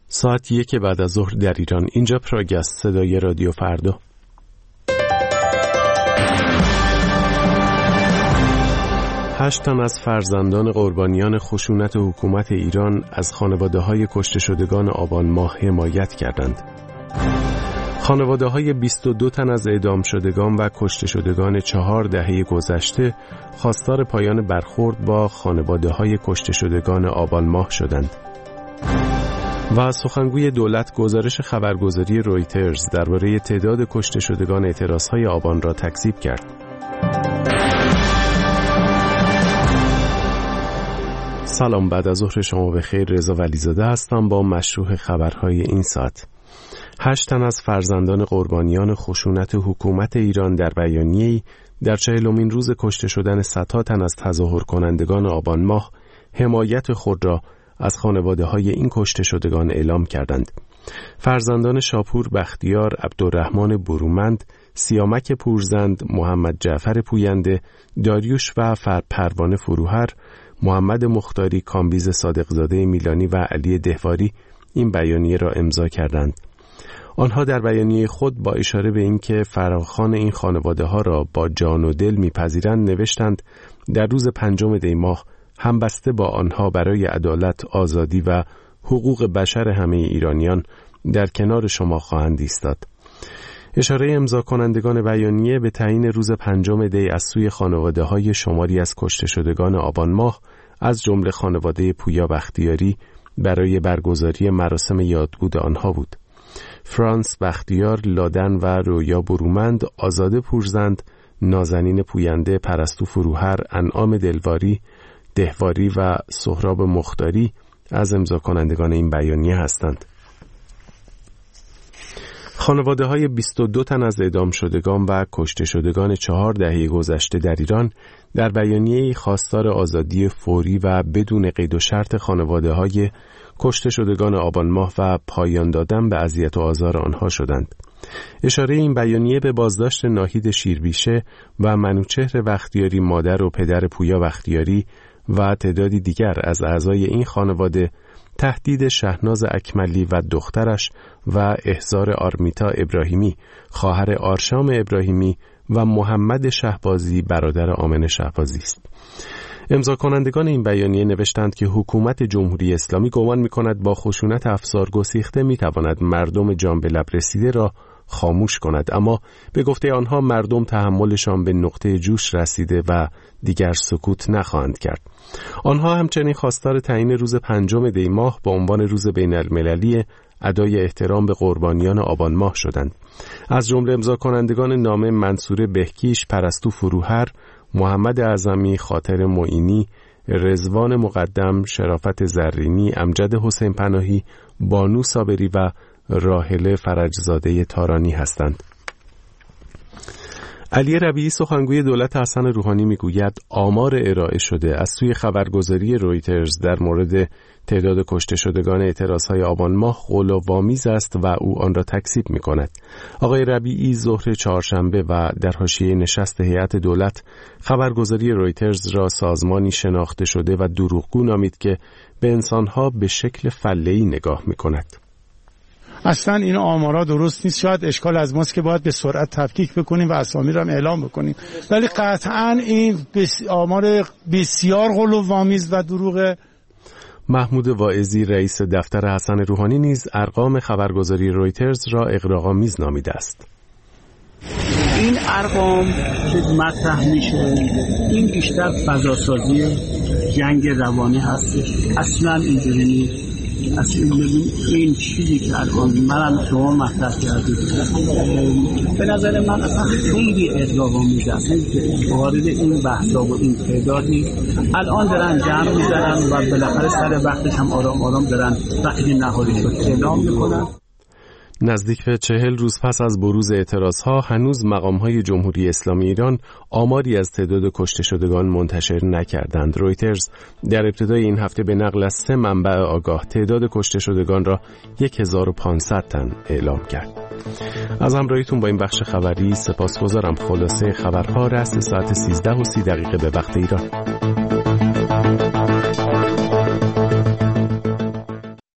ساعت 1 بعد از ظهر در ایران. اینجا پراگ است، صدای رادیو فردا. 8 تن از فرزندان قربانیان خشونت حکومت ایران از خانواده‌های کشته شدگان آبان ماه حمایت کردند. خانواده‌های 22 تن از اعدام شدگان و کشته شدگان 4 دهه گذشته خواستار پایان برخورد با خانواده‌های کشته شدگان آبان ماه شدند. و سخنگوی دولت گزارش خبرگزاری رویترز درباره تعداد کشته شدگان اعتراضهای آبان را تکذیب کرد. سلام، بعد از ظهر شما بخیر. رضا ولیزاده هستم با مشروح خبرهای این ساعت. 8 تن از فرزندان قربانیان خشونت حکومت ایران در بیانیه‌ای در 40مین روز کشته شدن صدها تن از تظاهر کنندگان آبان ماه حمایت خود را از خانواده‌های این کشته شدگان اعلام کردند. فرزندان شاپور بختیار، عبدالرحمن برومند، سیامک پورزند، محمد جعفر پوینده، داریوش و پروانه فروهر، محمد مختاری، کامبیز صادقزاده میلانی و علی دهواری این بیانیه را امضا کردند. آنها در بیانیه خود با اشاره به اینکه فراخوان این خانواده‌ها را با جان و دل می‌پذیرند نوشتند در روز 5 دی ماه همبسته با آنها برای عدالت، آزادی و حقوق بشر همه ایرانیان در کنار شما خواهند ایستاد. اشاره امضا کنندگان بیانیه به تعیین روز 5 دی از سوی خانواده‌های شماری از کشته شدگان آبان ماه از جمله خانواده پویا بختیاری برای برگزاری مراسم یادبود آنها بود. فرانس بختیار، لادن و رویا برومند، آزاده پورزند، نازنین پوینده، پرستو فروهر، انعام دهواری و سهراب مختاری از امضا کنندگان این بیانیه هستند. خانواده‌های 22 تن از اعدام شدگان و کشته شدگان 4 دهه گذشته در ایران در بیانیه‌ای خواستار آزادی فوری و بدون قید و شرط خانواده‌های کشته شدگان آبان ماه و پایان دادن به اذیت و آزار آنها شدند. اشاره این بیانیه به بازداشت ناهید شیربیشه و منوچهر بختیاری، مادر و پدر پویا بختیاری و تعدادی دیگر از اعضای این خانواده، تهدید شهناز اکملی و دخترش و احضار آرمیتا ابراهیمی، خواهر آرشام ابراهیمی و محمد شهبازی، برادر آمنه شهبازی است. امضا کنندگان این بیانیه نوشتند که حکومت جمهوری اسلامی گمان می‌کند با خشونت افسار گسیخته می‌تواند مردم جان به لب رسیده را خاموش کند، اما به گفته آنها مردم تحملشان به نقطه جوش رسیده و دیگر سکوت نخواهند کرد. آنها همچنین خواستار تعیین روز 5 دی ماه به عنوان روز بین المللی ادای احترام به قربانیان آبان ماه شدند. از جمله امضا کنندگان نامه منصور بهکیش، پرستو فروهر، محمد اعظمی، خاطر معینی، رضوان مقدم، شرافت زرینی، امجد حسین پناهی، بانو صابری و راحله فرجزاده تارانی هستند. علی ربیعی سخنگوی دولت حسن روحانی میگوید آمار ارائه شده از سوی خبرگزاری رویترز در مورد تعداد کشته شدگان اعتراضهای آبان ماه غلوآمیز است و او آن را تکذیب می‌کند. آقای ربیعی ظهر چهارشنبه و در حاشیه نشست هیئت دولت خبرگزاری رویترز را سازمانی شناخته شده و دروغگو نامید که به انسانها به شکل فله‌ای نگاه می‌کند. اصلا این آمارا درست نیست. شاید اشکال از ماست که باید به سرعت تفکیک بکنیم و اسامی را هم اعلام بکنیم، ولی قطعا این آمار بسیار غلوآمیز و دروغه. محمود واعظی رئیس دفتر حسن روحانی نیز ارقام خبرگزاری رویترز را اغراق‌آمیز نامیده است. این ارقام که مطرح میشه این بیشتر فضاسازی جنگ روانی هستش، اصلا اینجوری نیست. اصلا این چیزی که الان منم شما مطرح کردید به نظر من اصلا خیلی اغراق‌آمیز است. وارد این بحثا و این تعدادی الان دارن جمع می‌زنن و بالاخره سر وقتش هم آرام آرام دارن وقتی نهاری شد اعلام می‌کنن. نزدیک به 40 روز پس از بروز اعتراضها هنوز مقام‌های جمهوری اسلامی ایران آماری از تعداد کشته شدگان منتشر نکردند. رویترز در ابتدای این هفته به نقل از 3 منبع آگاه تعداد کشته شدگان را 1500 تن اعلام کرد. از همراهیتون با این بخش خبری سپاسگزارم. خلاصه خبرها رأس ساعت 13:30 به وقت ایران.